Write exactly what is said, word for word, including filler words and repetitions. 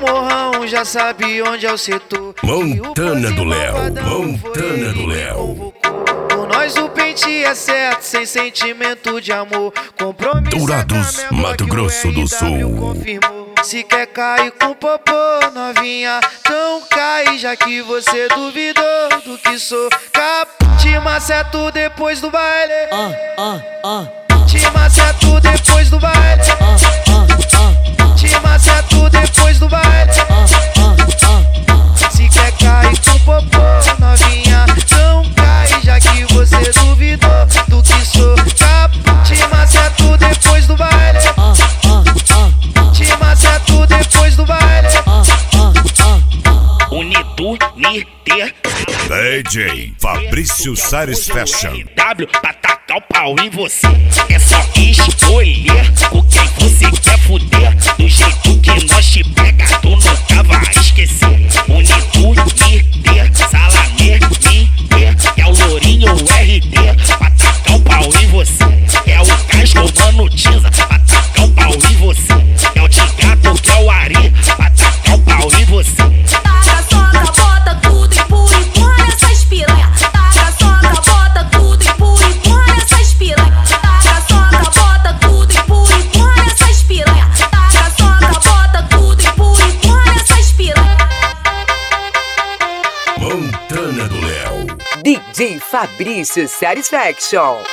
morrão já sabe onde é o setor. Montana do Léo, Montana do Léo. Com nós o pente é certo, sem sentimento de amor. Compromisso Dourados, é menor Mato que o Grosso do R W Sul. confirmou. Se quer cair com popô, novinha, então cai, já que você duvidou do que sou capaz. Te maceto depois do baile. Ah, ah, ah. Te maceto depois do baile. Ah, ah, ah. Te maceto depois do baile. Ah, ah, ah. Se quer cair com popô, novinha, não cai, já que você duvidou do que sou capaz. Te maceto depois do baile. Ah, ah, ah. Te maceto depois do baile. Ah, ah, ah. Unido, Niter, D J Fabrício Sares Fashion. W pra tacar o pau em você. É só escolher com quem você quer fuder. Do jeito que nós te pega, tu nunca vai esquecer. Unido, Niter, Salamé, Niter. É o Lourinho R D pra tacar o pau em você. É o Casco, Mano Tiza pra tacar o pau em você. É o Tigato, que é o Ari pra tacar o pau em você. Taca, soca, bota tudo, empurra, empurra nessas piranha. Taca, soca, bota tudo, empurra, empurra nessas piranha. Taca, soca, bota tudo, empurra, empurra nessas piranha. Taca, soca, bota tudo, empurra, empurra nessas piranha. Montana do Léo. D J Fabrício Satisfaction.